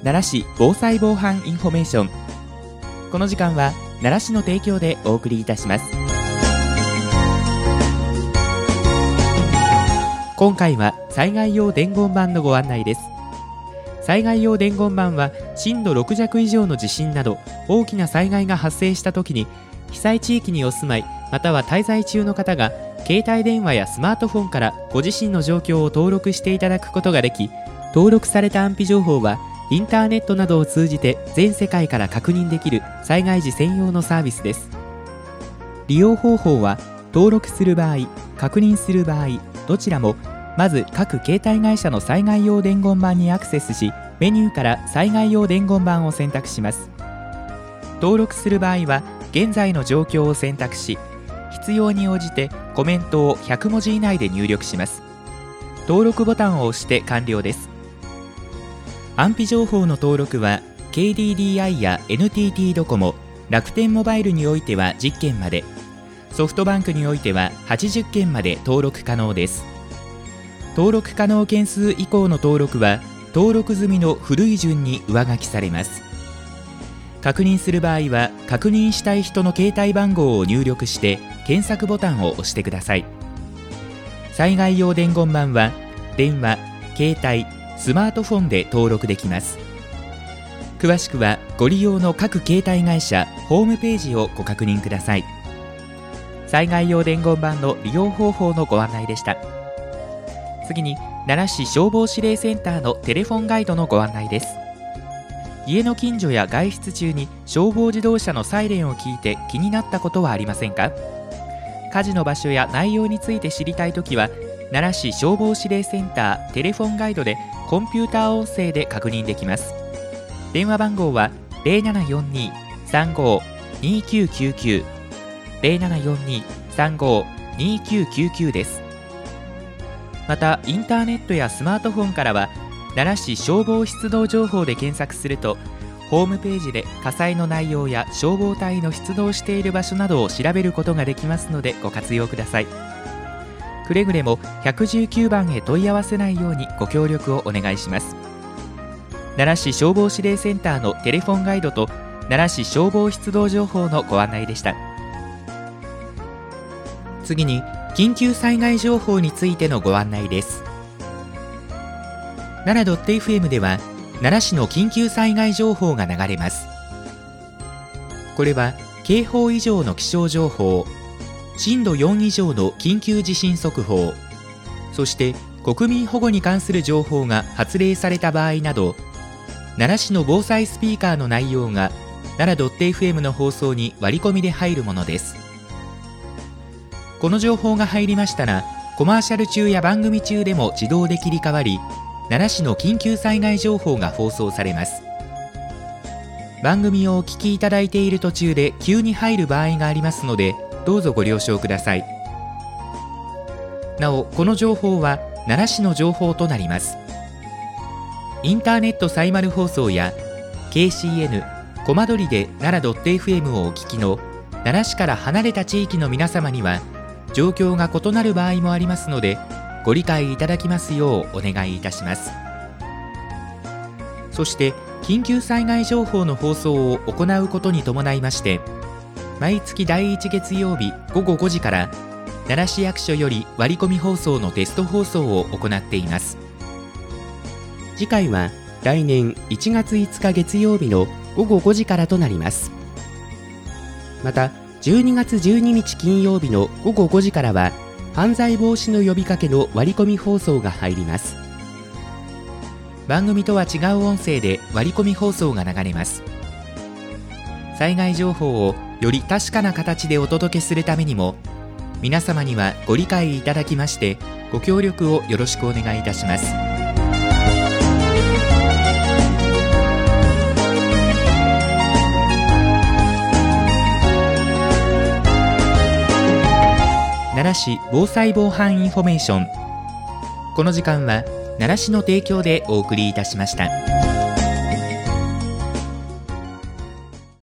奈良市防災防犯インフォメーション。この時間は奈良市の提供でお送りいたします。今回は災害用伝言板のご案内です。災害用伝言板は震度6弱以上の地震など大きな災害が発生したときに、被災地域にお住まいまたは滞在中の方が携帯電話やスマートフォンからご自身の状況を登録していただくことができ、登録された安否情報はインターネットなどを通じて全世界から確認できる災害時専用のサービスです。利用方法は、登録する場合、確認する場合、どちらもまず各携帯会社の災害用伝言板にアクセスし、メニューから災害用伝言板を選択します。登録する場合は現在の状況を選択し、必要に応じてコメントを100文字以内で入力します。登録ボタンを押して完了です。安否情報の登録は KDDI や NTT ドコモ、楽天モバイルにおいては10件まで、ソフトバンクにおいては80件まで登録可能です。登録可能件数以降の登録は登録済みの古い順に上書きされます。確認する場合は、確認したい人の携帯番号を入力して検索ボタンを押してください。災害用伝言板は電話、携帯、スマートフォンで登録できます。詳しくはご利用の各携帯会社ホームページをご確認ください。災害用伝言板の利用方法のご案内でした。次に奈良市消防指令センターのテレフォンガイドのご案内です。家の近所や外出中に消防自動車のサイレンを聞いて気になったことはありませんか？火事の場所や内容について知りたいときは、奈良市消防指令センターテレフォンガイドでコンピューター音声で確認できます。電話番号は 0742-35-2999 0742-35-2999 です。またインターネットやスマートフォンからは、奈良市消防出動情報で検索すると、ホームページで火災の内容や消防隊の出動している場所などを調べることができますのでご活用ください。くれぐれも119番へ問い合わせないようにご協力をお願いします。奈良市消防指令センターのテレフォンガイドと奈良市消防出動情報のご案内でした。次に緊急災害情報についてのご案内です。奈良 .fm では奈良市の緊急災害情報が流れます。これは警報以上の気象情報、震度4以上の緊急地震速報、そして国民保護に関する情報が発令された場合など、奈良市の防災スピーカーの内容が奈良 .fm の放送に割り込みで入るものです。この情報が入りましたら、コマーシャル中や番組中でも自動で切り替わり、奈良市の緊急災害情報が放送されます。番組をお聞きいただいている途中で急に入る場合がありますので、どうぞご了承ください。なお、この情報は奈良市の情報となります。インターネットサイマル放送や KCN、コマドリで奈良 .fm をお聞きの奈良市から離れた地域の皆様には、状況が異なる場合もありますので、ご理解いただきますようお願いいたします。そして緊急災害情報の放送を行うことに伴いまして、毎月第1月曜日午後5時から奈良市役所より割り込み放送のテスト放送を行っています。次回は来年1月5日月曜日の午後5時からとなります。また12月12日金曜日の午後5時からは犯罪防止の呼びかけの割り込み放送が入ります。番組とは違う音声で割り込み放送が流れます。災害情報をより確かな形でお届けするためにも、皆様にはご理解いただきましてご協力をよろしくお願いいたします。奈良市防災防犯インフォメーション。この時間は奈良市の提供でお送りいたしました。